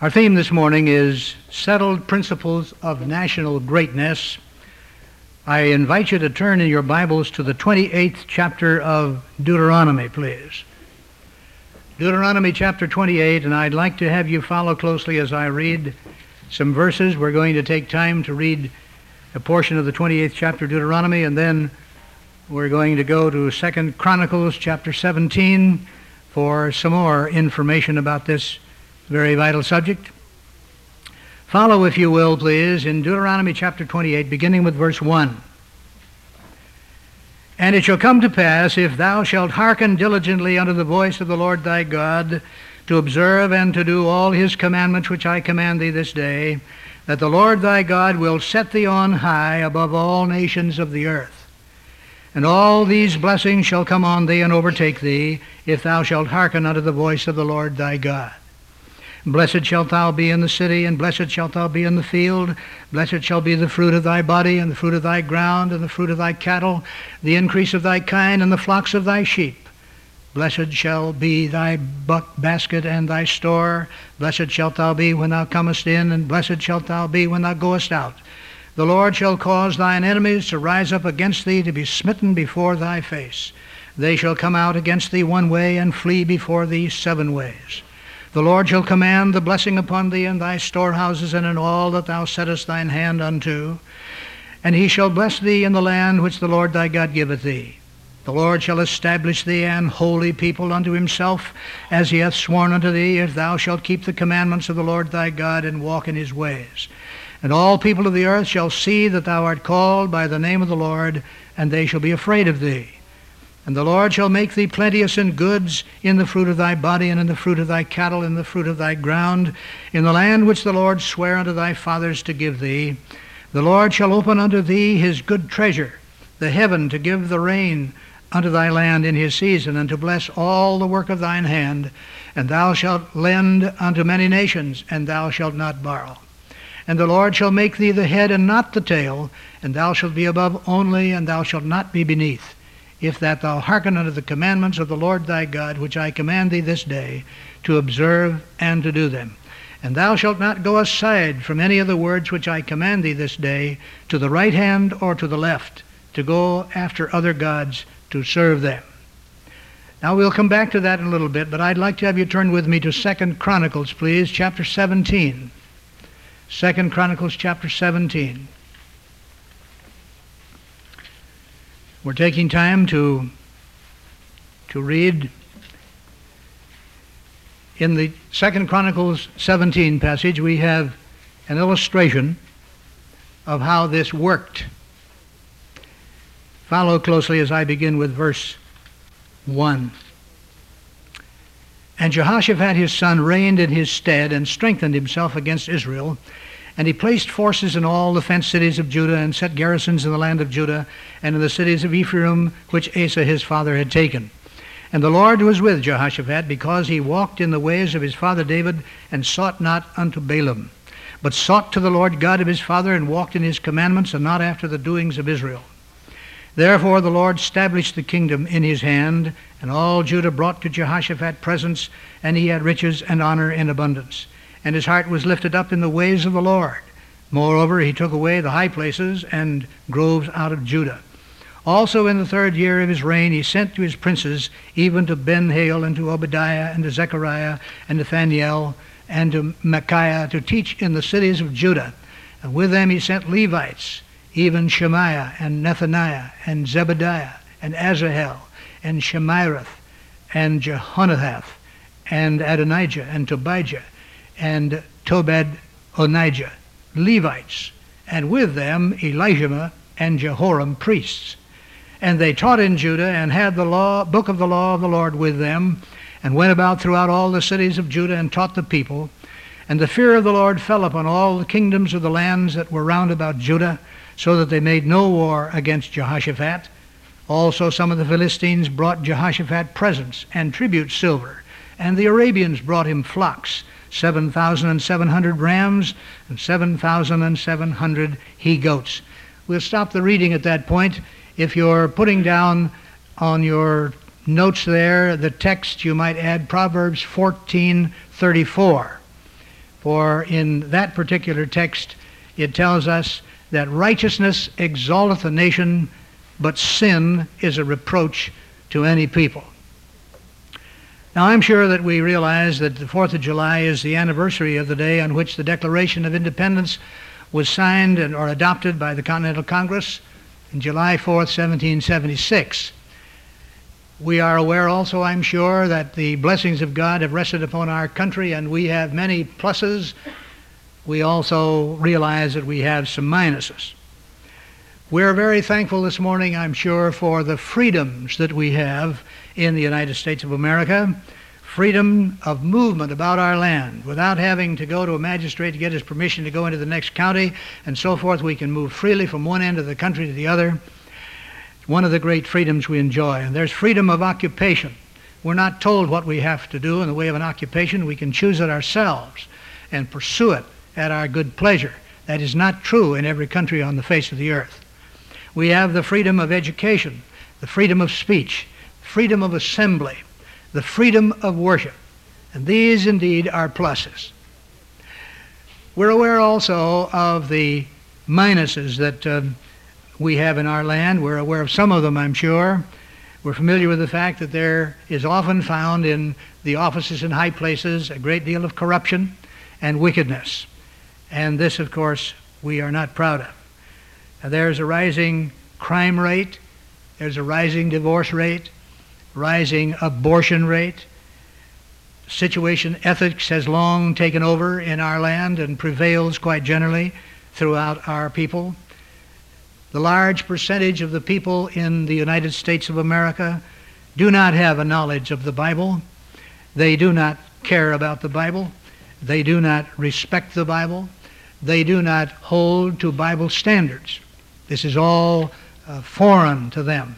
Our theme this morning is Settled Principles of National Greatness. I invite you to turn in your Bibles to the 28th chapter of Deuteronomy, please. Deuteronomy chapter 28, and I'd like to have you follow closely as I read some verses. We're going to take time to read a portion of the 28th chapter of Deuteronomy, and then we're going to go to 2 Chronicles chapter 17 for some more information about this very vital subject. Follow, if you will, please, in Deuteronomy chapter 28, beginning with verse 1. And it shall come to pass, if thou shalt hearken diligently unto the voice of the Lord thy God, to observe and to do all his commandments which I command thee this day, that the Lord thy God will set thee on high above all nations of the earth. And all these blessings shall come on thee and overtake thee, if thou shalt hearken unto the voice of the Lord thy God. Blessed shalt thou be in the city, and blessed shalt thou be in the field. Blessed shall be the fruit of thy body, and the fruit of thy ground, and the fruit of thy cattle, the increase of thy kind, and the flocks of thy sheep. Blessed shall be thy basket and thy store. Blessed shalt thou be when thou comest in, and blessed shalt thou be when thou goest out. The Lord shall cause thine enemies to rise up against thee, to be smitten before thy face. They shall come out against thee one way, and flee before thee 7 ways. The Lord shall command the blessing upon thee in thy storehouses and in all that thou settest thine hand unto. And he shall bless thee in the land which the Lord thy God giveth thee. The Lord shall establish thee an holy people unto himself, as he hath sworn unto thee, if thou shalt keep the commandments of the Lord thy God and walk in his ways. And all people of the earth shall see that thou art called by the name of the Lord, and they shall be afraid of thee. And the Lord shall make thee plenteous in goods, in the fruit of thy body, and in the fruit of thy cattle, in the fruit of thy ground, in the land which the Lord sware unto thy fathers to give thee. The Lord shall open unto thee his good treasure, the heaven, to give the rain unto thy land in his season, and to bless all the work of thine hand. And thou shalt lend unto many nations, and thou shalt not borrow. And the Lord shall make thee the head and not the tail, and thou shalt be above only, and thou shalt not be beneath, if that thou hearken unto the commandments of the Lord thy God, which I command thee this day, to observe and to do them. And thou shalt not go aside from any of the words which I command thee this day, to the right hand or to the left, to go after other gods to serve them. Now we'll come back to that in a little bit, but I'd like to have you turn with me to 2 Chronicles, please, chapter 17. 2 Chronicles chapter 17. We're taking time to read in the 2 Chronicles 17 passage. We have an illustration of how this worked. Follow closely as I begin with verse 1. And Jehoshaphat his son reigned in his stead, and strengthened himself against Israel. And he placed forces in all the fenced cities of Judah, and set garrisons in the land of Judah, and in the cities of Ephraim, which Asa his father had taken. And the Lord was with Jehoshaphat, because he walked in the ways of his father David, and sought not unto Baalim, but sought to the Lord God of his father, and walked in his commandments, and not after the doings of Israel. Therefore the Lord established the kingdom in his hand, and all Judah brought to Jehoshaphat presents, and he had riches and honor in abundance. And his heart was lifted up in the ways of the Lord. Moreover, he took away the high places and groves out of Judah. Also in the 3rd year of his reign he sent to his princes, even to Ben-Hail, and to Obadiah, and to Zechariah, and to Nathaniel, and to Micaiah, to teach in the cities of Judah. And with them he sent Levites, even Shemaiah, and Nethaniah, and Zebediah, and Asahel, and Shemirith, and Jehonathath, and Adonijah, and Tobijah, and Tobed-Onijah, Levites, and with them Elishama and Jehoram, priests. And they taught in Judah, and had the book of the law of the Lord with them, and went about throughout all the cities of Judah, and taught the people. And the fear of the Lord fell upon all the kingdoms of the lands that were round about Judah, so that they made no war against Jehoshaphat. Also some of the Philistines brought Jehoshaphat presents and tribute silver, and the Arabians brought him flocks, 7,700 rams, and 7,700 he-goats. We'll stop the reading at that point. If you're putting down on your notes there the text, you might add Proverbs 14:34. For in that particular text, it tells us that righteousness exalteth a nation, but sin is a reproach to any people. Now, I'm sure that we realize that the 4th of July is the anniversary of the day on which the Declaration of Independence was signed or adopted by the Continental Congress on July 4th, 1776. We are aware also, I'm sure, that the blessings of God have rested upon our country, and we have many pluses. We also realize that we have some minuses. We're very thankful this morning, I'm sure, for the freedoms that we have in the United States of America. Freedom of movement about our land. Without having to go to a magistrate to get his permission to go into the next county and so forth, we can move freely from one end of the country to the other. One of the great freedoms we enjoy. And there's freedom of occupation. We're not told what we have to do in the way of an occupation. We can choose it ourselves and pursue it at our good pleasure. That is not true in every country on the face of the earth. We have the freedom of education, the freedom of speech, freedom of assembly, the freedom of worship. And these indeed are pluses. We're aware also of the minuses that we have in our land. We're aware of some of them, I'm sure. We're familiar with the fact that there is often found in the offices in high places a great deal of corruption and wickedness. And this, of course, we are not proud of. There's a rising crime rate. There's a rising divorce rate, rising abortion rate. Situation ethics has long taken over in our land and prevails quite generally throughout our people. The large percentage of the people in the United States of America do not have a knowledge of the Bible. They do not care about the Bible. They do not respect the Bible. They do not hold to Bible standards. This is all foreign to them.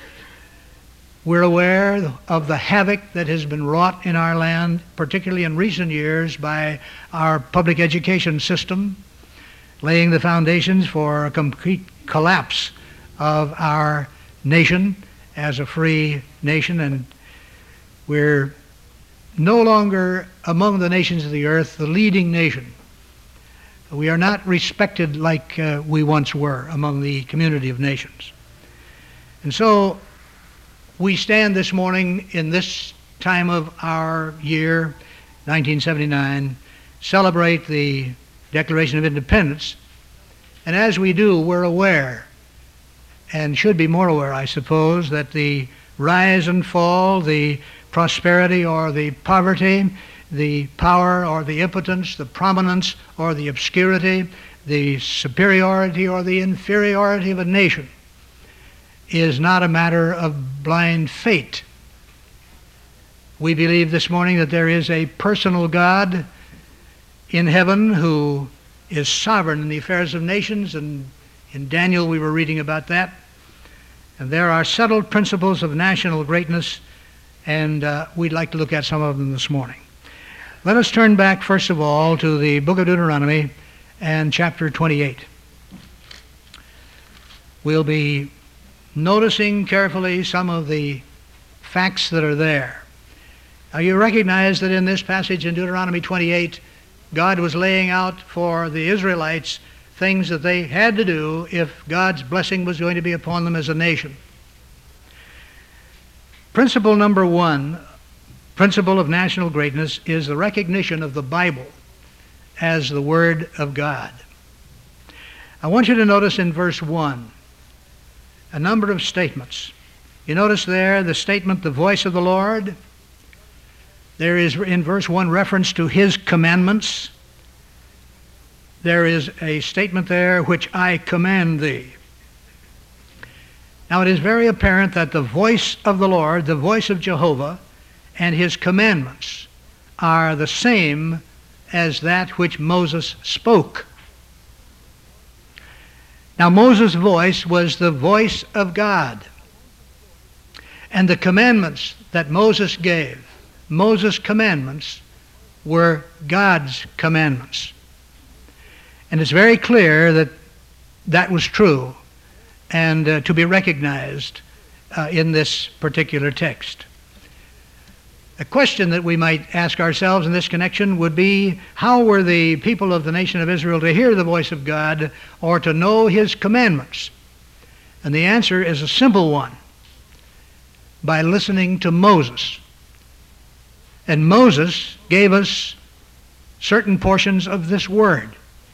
We're aware of the havoc that has been wrought in our land, particularly in recent years, by our public education system, laying the foundations for a complete collapse of our nation as a free nation. And we're no longer among the nations of the earth the leading nation. We are not respected like we once were among the community of nations. And so we stand this morning in this time of our year, 1979, celebrate the Declaration of Independence. And as we do, we're aware, and should be more aware, I suppose, that the rise and fall, the prosperity or the poverty, the power or the impotence, the prominence or the obscurity, the superiority or the inferiority of a nation is not a matter of blind fate. We believe this morning that there is a personal God in heaven who is sovereign in the affairs of nations, and in Daniel we were reading about that. And there are settled principles of national greatness, and we'd like to look at some of them this morning. Let us turn back, first of all, to the book of Deuteronomy and chapter 28. We'll be noticing carefully some of the facts that are there. Now, you recognize that in this passage in Deuteronomy 28, God was laying out for the Israelites things that they had to do if God's blessing was going to be upon them as a nation. Principle number one, principle of national greatness, is the recognition of the Bible as the Word of God. I want you to notice in verse 1 a number of statements. You notice there the statement, the voice of the Lord. There is in verse 1 reference to His commandments. There is a statement there, which I command thee. Now it is very apparent that the voice of the Lord, the voice of Jehovah, and His commandments are the same as that which Moses spoke. Now Moses' voice was the voice of God. And the commandments that Moses gave, Moses' commandments, were God's commandments. And it's very clear that that was true and to be recognized in this particular text. A question that we might ask ourselves in this connection would be, how were the people of the nation of Israel to hear the voice of God or to know His commandments? And the answer is a simple one: by listening to Moses. And Moses gave us certain portions of this word.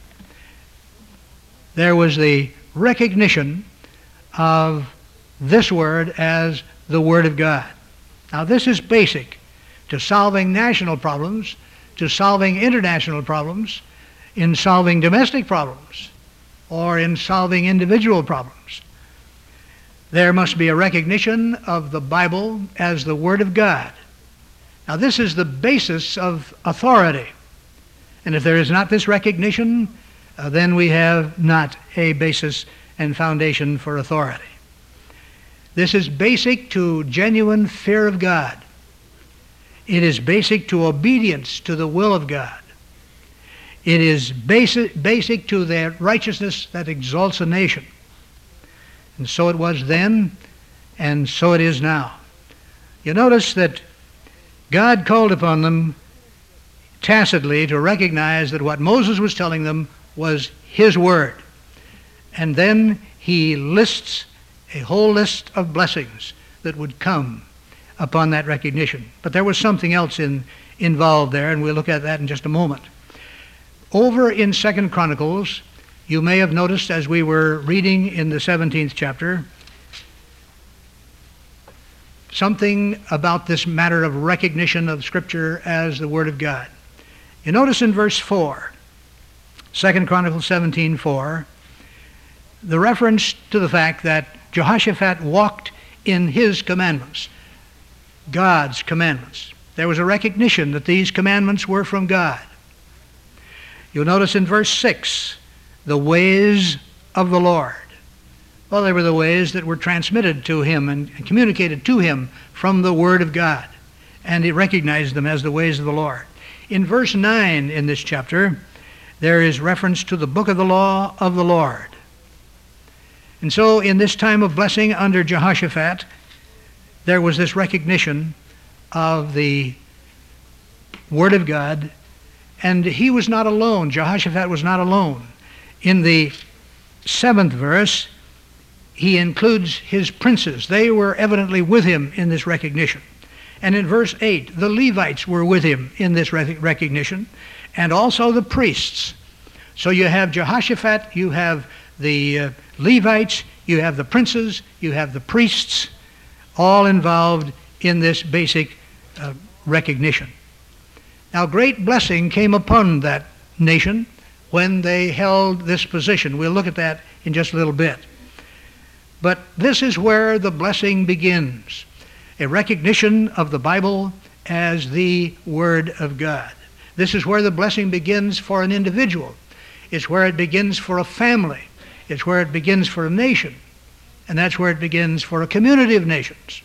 There was the recognition of this word as the Word of God. Now, this is basic to solving national problems, to solving international problems, in solving domestic problems, or in solving individual problems. There must be a recognition of the Bible as the Word of God. Now, this is the basis of authority. And if there is not this recognition, then we have not a basis and foundation for authority. This is basic to genuine fear of God. It is basic to obedience to the will of God. It is basic to the righteousness that exalts a nation. And so it was then, and so it is now. You notice that God called upon them tacitly to recognize that what Moses was telling them was His word. And then He lists a whole list of blessings that would come upon that recognition. But there was something else involved there, and we'll look at that in just a moment. Over in 2 Chronicles, you may have noticed as we were reading in the 17th chapter, something about this matter of recognition of Scripture as the Word of God. You notice in verse 4, 2 Chronicles 17:4, the reference to the fact that Jehoshaphat walked in his commandments, God's commandments. There was a recognition that these commandments were from God. You'll notice in verse 6, the ways of the Lord. Well, they were the ways that were transmitted to him and communicated to him from the Word of God. And he recognized them as the ways of the Lord. In verse 9 in this chapter, there is reference to the book of the law of the Lord. And so in this time of blessing under Jehoshaphat, there was this recognition of the Word of God. And he was not alone. Jehoshaphat was not alone. In the 7th verse, he includes his princes. They were evidently with him in this recognition. And in verse 8, the Levites were with him in this recognition, and also the priests. So you have Jehoshaphat, you have the Levites, you have the princes, you have the priests, all involved in this basic recognition. Now, great blessing came upon that nation when they held this position. We'll look at that in just a little bit. But this is where the blessing begins, a recognition of the Bible as the Word of God. This is where the blessing begins for an individual. It's where it begins for a family. It's where it begins for a nation. And that's where it begins for a community of nations.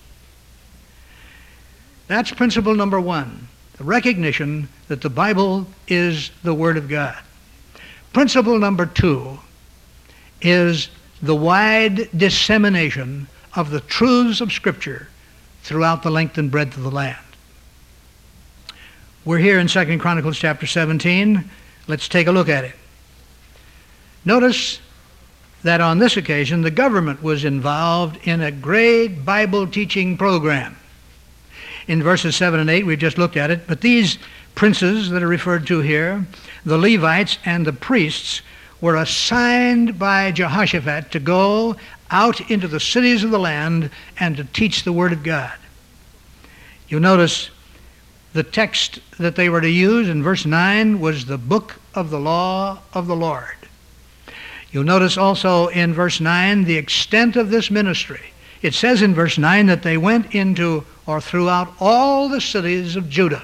That's principle number one, the recognition that the Bible is the Word of God. Principle number two is the wide dissemination of the truths of Scripture throughout the length and breadth of the land. We're here in 2 Chronicles chapter 17. Let's take a look at it. Notice that on this occasion the government was involved in a great Bible teaching program. In verses 7 and 8 we've just looked at it, but these princes that are referred to here, the Levites and the priests, were assigned by Jehoshaphat to go out into the cities of the land and to teach the Word of God. You'll notice the text that they were to use in verse 9 was the book of the law of the Lord. You'll notice also in verse 9 the extent of this ministry. It says in verse 9 that they went into or throughout all the cities of Judah.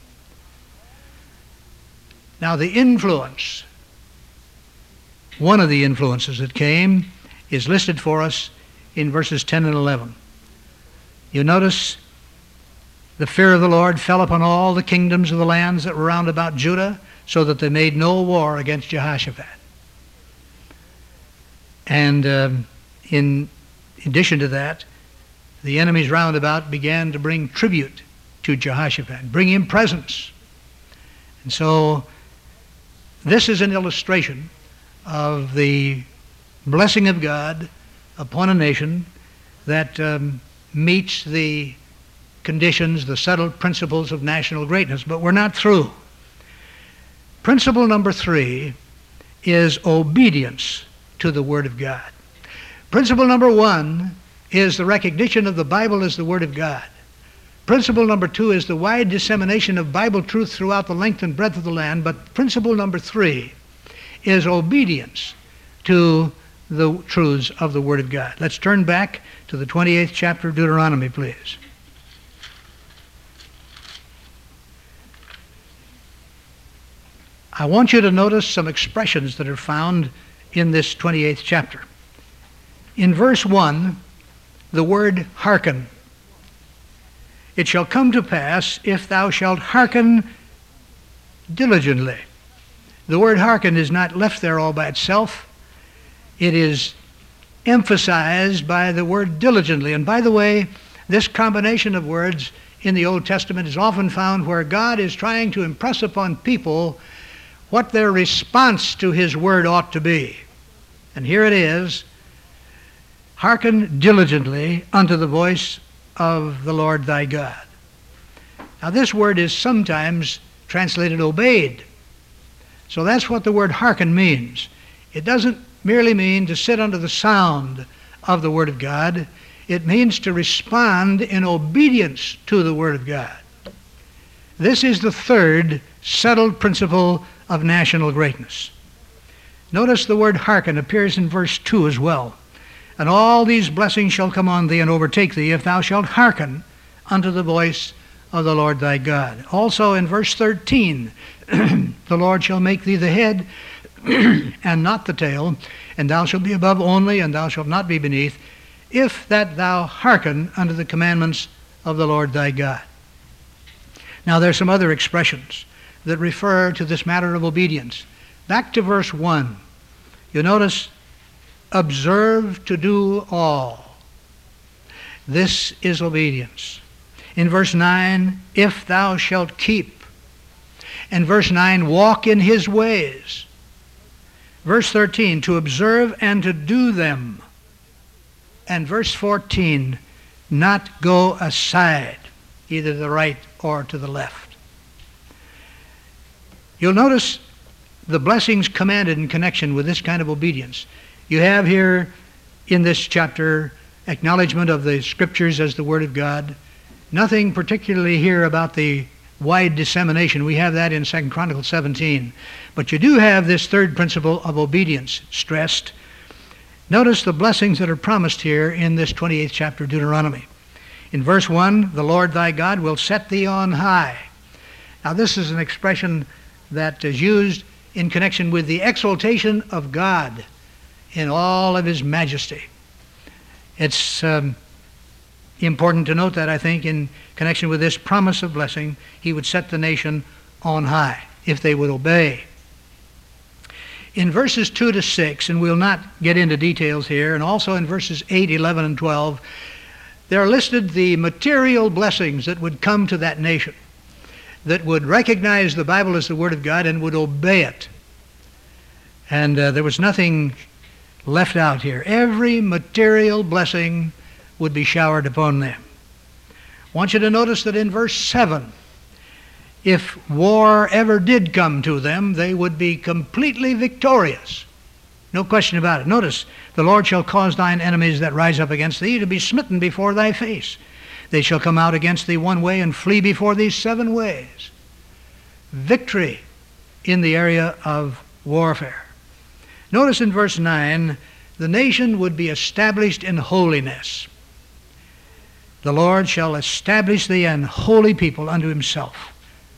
Now the influence, one of the influences that came, is listed for us in verses 10 and 11. You notice the fear of the Lord fell upon all the kingdoms of the lands that were round about Judah, so that they made no war against Jehoshaphat. And in addition to that, the enemies round about began to bring tribute to Jehoshaphat. Bring him presents. And so this is an illustration of the blessing of God upon a nation that meets the conditions, the settled principles of national greatness. But we're not through. Principle number 3 is obedience to the Word of God. Principle number 1 is the recognition of the Bible as the Word of God. Principle number 2 is the wide dissemination of Bible truth throughout the length and breadth of the land. But principle number 3 is obedience to the truths of the Word of God. Let's turn back to the 28th chapter of Deuteronomy, please. I want you to notice some expressions that are found in this 28th chapter. In verse 1, the word hearken. It shall come to pass, if thou shalt hearken diligently. The word hearken is not left there all by itself. It is emphasized by the word diligently. And by the way, this combination of words in the Old Testament is often found where God is trying to impress upon people what their response to His Word ought to be. And here it is, hearken diligently unto the voice of the Lord thy God. Now this word is sometimes translated obeyed. So that's what the word hearken means. It doesn't merely mean to sit under the sound of the Word of God. It means to respond in obedience to the Word of God. This is the third settled principle of national greatness. Notice the word hearken appears in verse 2 as well. And all these blessings shall come on thee and overtake thee, if thou shalt hearken unto the voice of the Lord thy God. Also in verse 13, the Lord shall make thee the head and not the tail, and thou shalt be above only, and thou shalt not be beneath, if that thou hearken unto the commandments of the Lord thy God. Now there's some other expressions that refer to this matter of obedience. Back to verse 1, you notice, observe to do all. This is obedience. In verse 9, if thou shalt keep. And verse 9, walk in His ways. Verse 13, to observe and to do them. And verse 14, not go aside, either to the right or to the left. You'll notice the blessings commanded in connection with this kind of obedience. You have here in this chapter acknowledgement of the Scriptures as the Word of God. Nothing particularly here about the wide dissemination. We have that in 2 Chronicles 17. But you do have this third principle of obedience stressed. Notice the blessings that are promised here in this 28th chapter of Deuteronomy. In verse 1, the Lord thy God will set thee on high. Now this is an expression that is used in connection with the exaltation of God in all of His majesty. It's important to note that, I think, in connection with this promise of blessing, He would set the nation on high if they would obey. In verses 2 to 6, and we'll not get into details here, and also in verses 8, 11, and 12, there are listed the material blessings that would come to that nation, that would recognize the Bible as the Word of God and would obey it. And there was nothing left out here. Every material blessing would be showered upon them. I want you to notice that in verse 7, if war ever did come to them, they would be completely victorious. No question about it. Notice, the Lord shall cause thine enemies that rise up against thee to be smitten before thy face. They shall come out against thee one way and flee before thee 7 ways. Victory in the area of warfare. Notice in verse 9, the nation would be established in holiness. The Lord shall establish thee an holy people unto Himself.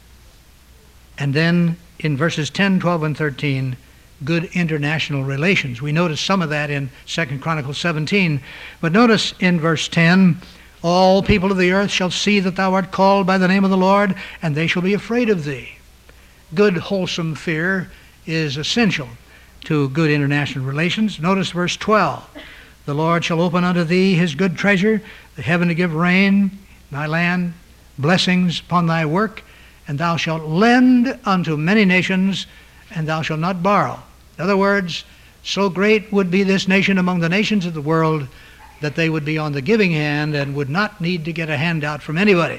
And then in verses 10, 12, and 13, good international relations. We notice some of that in 2 Chronicles 17. But notice in verse 10, all people of the earth shall see that thou art called by the name of the Lord, and they shall be afraid of thee. Good, wholesome fear is essential to good international relations. Notice verse 12. The Lord shall open unto thee His good treasure, the heaven to give rain, thy land, blessings upon thy work, and thou shalt lend unto many nations, and thou shalt not borrow. In other words, so great would be this nation among the nations of the world that they would be on the giving hand and would not need to get a handout from anybody.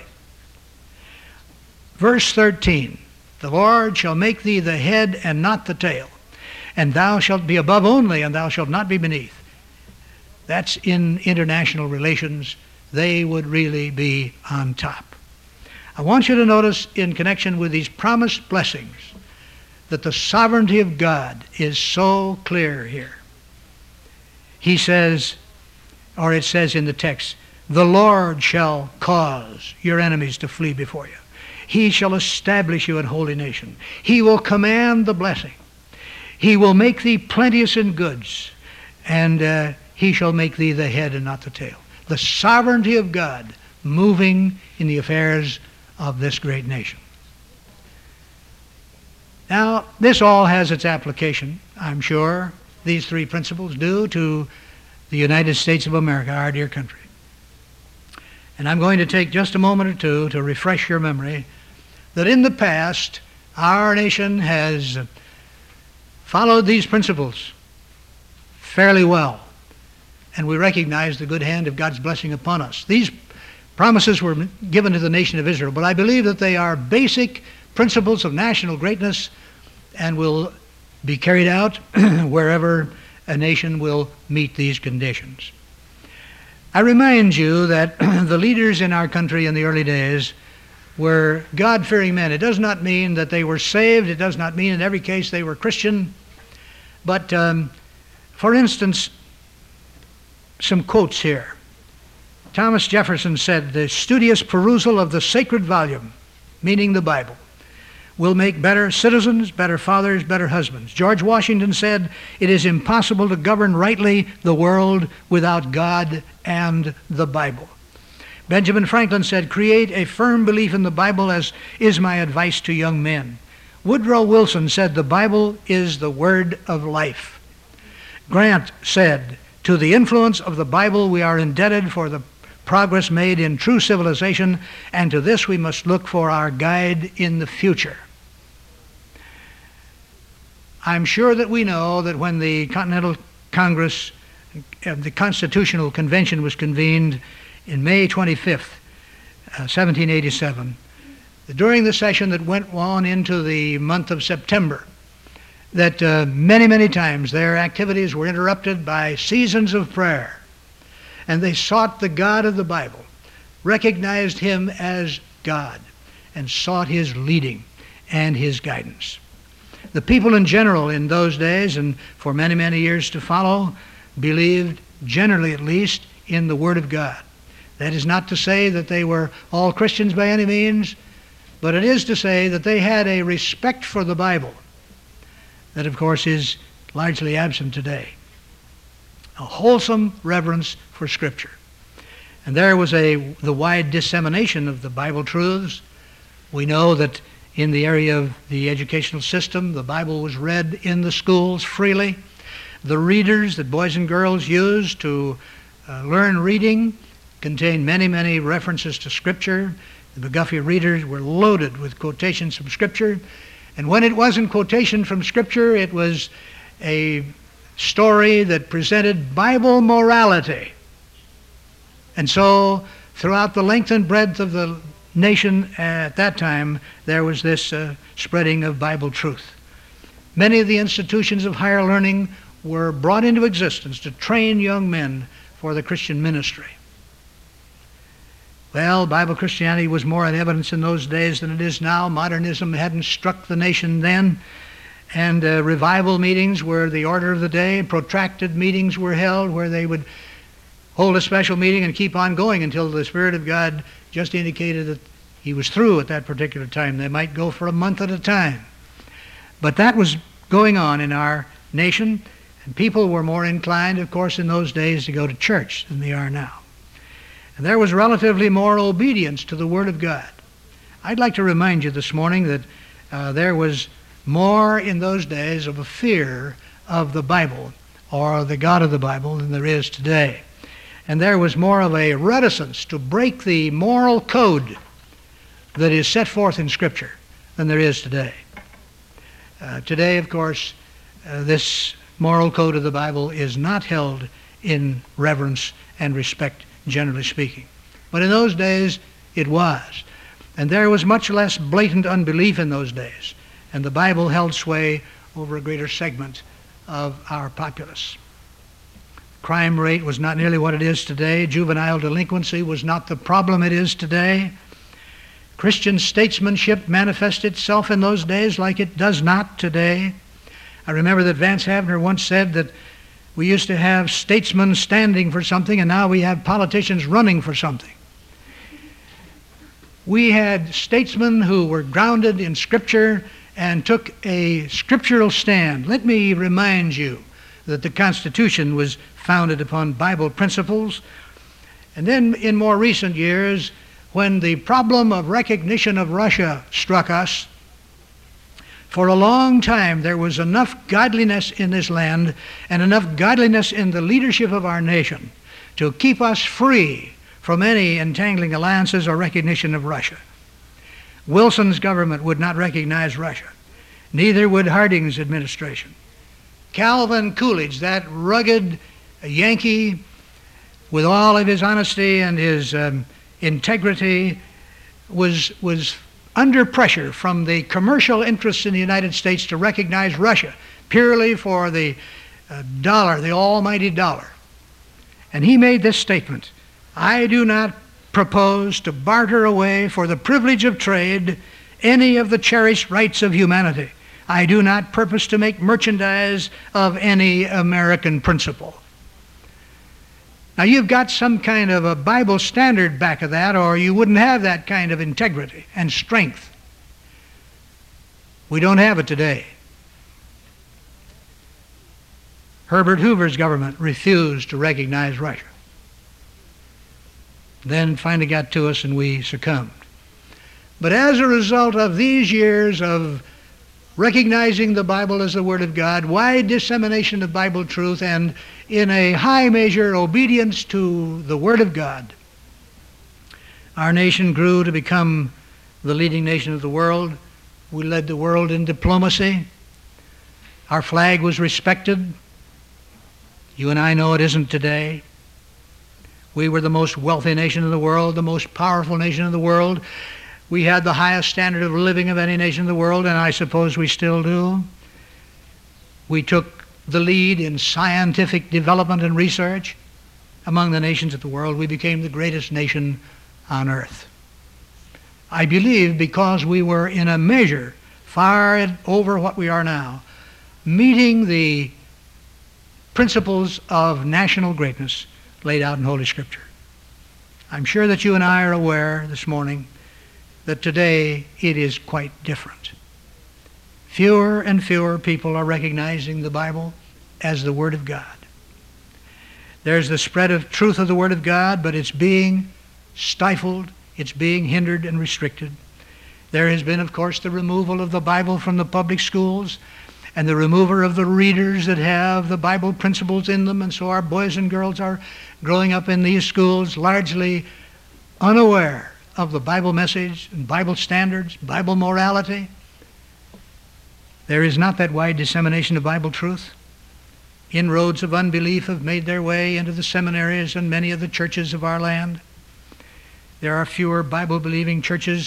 Verse 13, the Lord shall make thee the head and not the tail, and thou shalt be above only, and thou shalt not be beneath. That's in international relations. They would really be on top. I want you to notice in connection with these promised blessings that the sovereignty of God is so clear here. He says, or it says in the text, the Lord shall cause your enemies to flee before you. He shall establish you an holy nation. He will command the blessing. He will make thee plenteous in goods, and he shall make thee the head and not the tail. The sovereignty of God moving in the affairs of this great nation. Now, this all has its application, I'm sure. These three principles do to the United States of America, our dear country. And I'm going to take just a moment or two to refresh your memory that in the past, our nation has followed these principles fairly well. And we recognize the good hand of God's blessing upon us. These promises were given to the nation of Israel, but I believe that they are basic principles of national greatness and will be carried out wherever a nation will meet these conditions. I remind you that the leaders in our country in the early days were God-fearing men. It does not mean that they were saved. It does not mean in every case they were Christian. But, for instance, some quotes here. Thomas Jefferson said, the studious perusal of the sacred volume, meaning the Bible, will make better citizens, better fathers, better husbands. George Washington said, it is impossible to govern rightly the world without God and the Bible. Benjamin Franklin said, create a firm belief in the Bible as is my advice to young men. Woodrow Wilson said, the Bible is the word of life. Grant said, to the influence of the Bible we are indebted for the progress made in true civilization, and to this we must look for our guide in the future. I'm sure that we know that when the Continental Congress, the Constitutional Convention was convened in May 25th, 1787, during the session that went on into the month of September, that many, many times their activities were interrupted by seasons of prayer. And they sought the God of the Bible, recognized him as God, and sought his leading and his guidance. The people in general in those days, and for many, many years to follow, believed, generally at least, in the Word of God. That is not to say that they were all Christians by any means, but it is to say that they had a respect for the Bible that, of course, is largely absent today. A wholesome reverence for Scripture. And there was the wide dissemination of the Bible truths. We know that in the area of the educational system, the Bible was read in the schools freely. The readers that boys and girls used to learn reading contained many, many references to Scripture. The McGuffey readers were loaded with quotations from Scripture. And when it wasn't quotation from Scripture, it was a story that presented Bible morality. And so, throughout the length and breadth of the nation at that time, there was this spreading of Bible truth. Many of the institutions of higher learning were brought into existence to train young men for the Christian ministry. Well, Bible Christianity was more in evidence in those days than it is now. Modernism hadn't struck the nation then. And revival meetings were the order of the day. Protracted meetings were held where they would hold a special meeting and keep on going until the Spirit of God just indicated that he was through at that particular time. They might go for a month at a time. But that was going on in our nation, and people were more inclined, of course, in those days to go to church than they are now. And there was relatively more obedience to the Word of God. I'd like to remind you this morning that there was more in those days of a fear of the Bible or the God of the Bible than there is today. And there was more of a reticence to break the moral code that is set forth in Scripture than there is today. Today, of course, this moral code of the Bible is not held in reverence and respect, generally speaking. But in those days, it was. And there was much less blatant unbelief in those days. And the Bible held sway over a greater segment of our populace. Crime rate was not nearly what it is today. Juvenile delinquency was not the problem it is today. Christian statesmanship manifested itself in those days like it does not today. I remember that Vance Havner once said that we used to have statesmen standing for something, and now we have politicians running for something. We had statesmen who were grounded in Scripture and took a scriptural stand. Let me remind you that the Constitution was founded upon Bible principles. And then in more recent years, when the problem of recognition of Russia struck us, for a long time there was enough godliness in this land and enough godliness in the leadership of our nation to keep us free from any entangling alliances or recognition of Russia. Wilson's government would not recognize Russia. Neither would Harding's administration. Calvin Coolidge, that rugged Yankee, with all of his honesty and his integrity, was under pressure from the commercial interests in the United States to recognize Russia purely for the dollar, the almighty dollar. And he made this statement: I do not propose to barter away for the privilege of trade any of the cherished rights of humanity. I do not purpose to make merchandise of any American principle. Now, you've got some kind of a Bible standard back of that, or you wouldn't have that kind of integrity and strength. We don't have it today. Herbert Hoover's government refused to recognize Russia. Then finally got to us and we succumbed. But as a result of these years of recognizing the Bible as the Word of God, wide dissemination of Bible truth, and in a high measure obedience to the Word of God, our nation grew to become the leading nation of the world. We led the world in diplomacy. Our flag was respected. You and I know it isn't today. We were the most wealthy nation in the world, the most powerful nation in the world. We had the highest standard of living of any nation in the world, and I suppose we still do. We took the lead in scientific development and research among the nations of the world. We became the greatest nation on earth. I believe because we were in a measure far over what we are now, meeting the principles of national greatness laid out in Holy Scripture. I'm sure that you and I are aware this morning that today it is quite different. Fewer and fewer people are recognizing the Bible as the Word of God. There's the spread of truth of the Word of God, but it's being stifled, it's being hindered and restricted. There has been, of course, the removal of the Bible from the public schools and the removal of the readers that have the Bible principles in them, and so our boys and girls are growing up in these schools largely unaware of the Bible message and Bible standards, Bible morality. There is not that wide dissemination of Bible truth. Inroads of unbelief have made their way into the seminaries and many of the churches of our land. There are fewer Bible-believing churches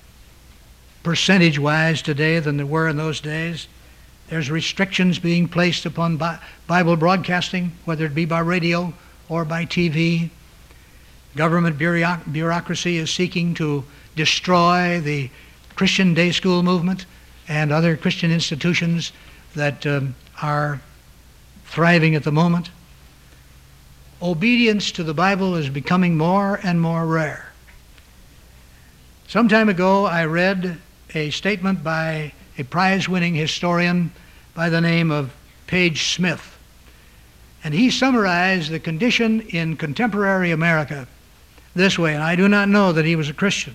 percentage-wise today than there were in those days. There's restrictions being placed upon Bible broadcasting, whether it be by radio or by TV. Government bureaucracy is seeking to destroy the Christian day school movement and other Christian institutions that are thriving at the moment. Obedience to the Bible is becoming more and more rare. Some time ago, I read a statement by a prize-winning historian by the name of Page Smith, and he summarized the condition in contemporary America this way, and I do not know that he was a Christian,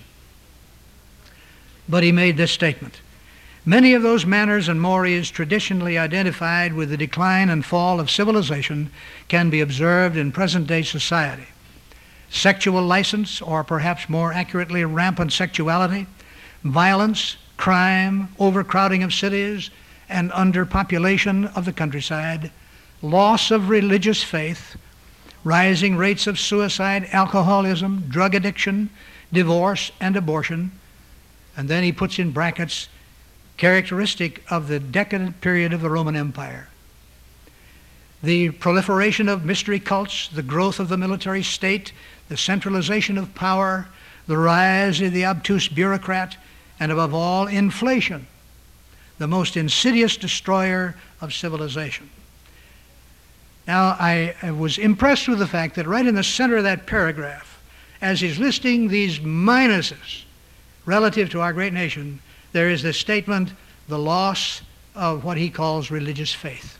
but he made this statement: many of those manners and mores traditionally identified with the decline and fall of civilization can be observed in present-day society. Sexual license, or perhaps more accurately rampant sexuality, violence, crime, overcrowding of cities, and underpopulation of the countryside, loss of religious faith, rising rates of suicide, alcoholism, drug addiction, divorce, and abortion. And then he puts in brackets, characteristic of the decadent period of the Roman Empire. The proliferation of mystery cults, the growth of the military state, the centralization of power, the rise of the obtuse bureaucrat, and above all, inflation, the most insidious destroyer of civilization. Now, I was impressed with the fact that right in the center of that paragraph, as he's listing these minuses relative to our great nation, there is the statement, the loss of what he calls religious faith.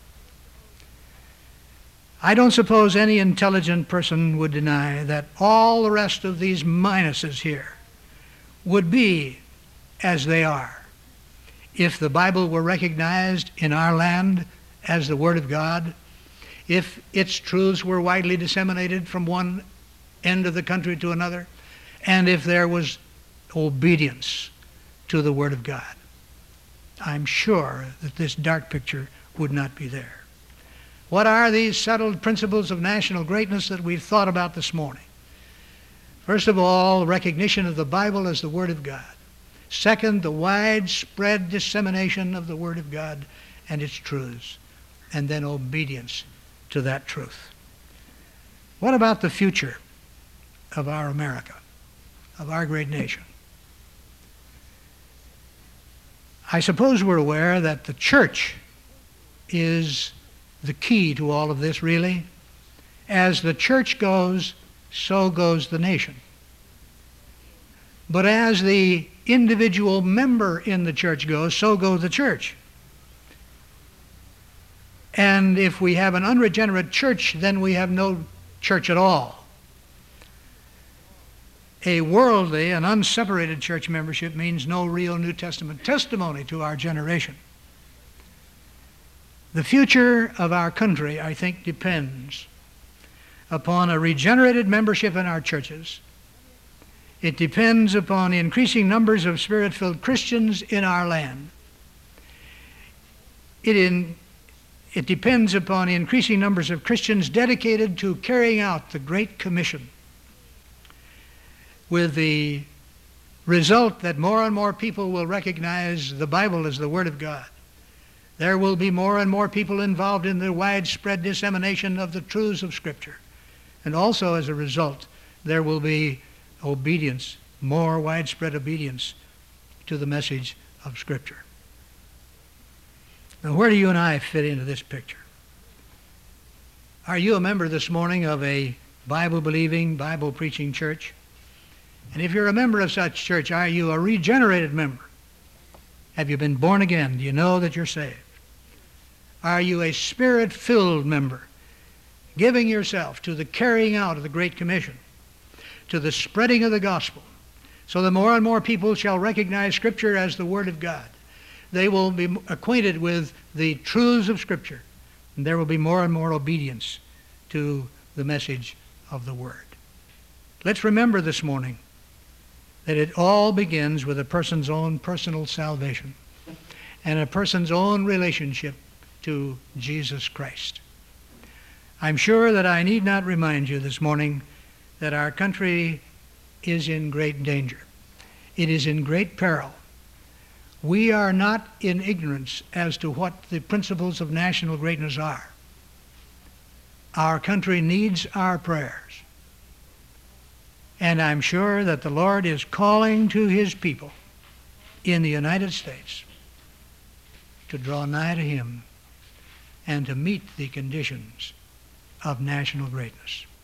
I don't suppose any intelligent person would deny that all the rest of these minuses here would be as they are if the Bible were recognized in our land as the Word of God, if its truths were widely disseminated from one end of the country to another, and if there was obedience to the Word of God. I'm sure that this dark picture would not be there. What are these settled principles of national greatness that we've thought about this morning? First of all, recognition of the Bible as the Word of God. Second, the widespread dissemination of the Word of God and its truths. And then obedience to that truth. What about the future of our America, of our great nation? I suppose we're aware that the church is the key to all of this, really. As the church goes, so goes the nation. But as the individual member in the church goes, so goes the church. And if we have an unregenerate church, then we have no church at all. A worldly and unseparated church membership means no real New Testament testimony to our generation. The future of our country, I think, depends upon a regenerated membership in our churches. It depends upon increasing numbers of Spirit-filled Christians in our land. It depends upon increasing numbers of Christians dedicated to carrying out the Great Commission, with the result that more and more people will recognize the Bible as the Word of God. There will be more and more people involved in the widespread dissemination of the truths of Scripture. And also, as a result, there will be obedience, more widespread obedience to the message of Scripture. Now, where do you and I fit into this picture? Are you a member this morning of a Bible-believing, Bible-preaching church? And if you're a member of such church, are you a regenerated member? Have you been born again? Do you know that you're saved? Are you a Spirit-filled member, giving yourself to the carrying out of the Great Commission, to the spreading of the gospel, so that more and more people shall recognize Scripture as the Word of God? They will be acquainted with the truths of Scripture, and there will be more and more obedience to the message of the Word. Let's remember this morning that it all begins with a person's own personal salvation and a person's own relationship to Jesus Christ. I'm sure that I need not remind you this morning that our country is in great danger. It is in great peril. We are not in ignorance as to what the principles of national greatness are. Our country needs our prayers. And I'm sure that the Lord is calling to His people in the United States to draw nigh to Him and to meet the conditions of national greatness.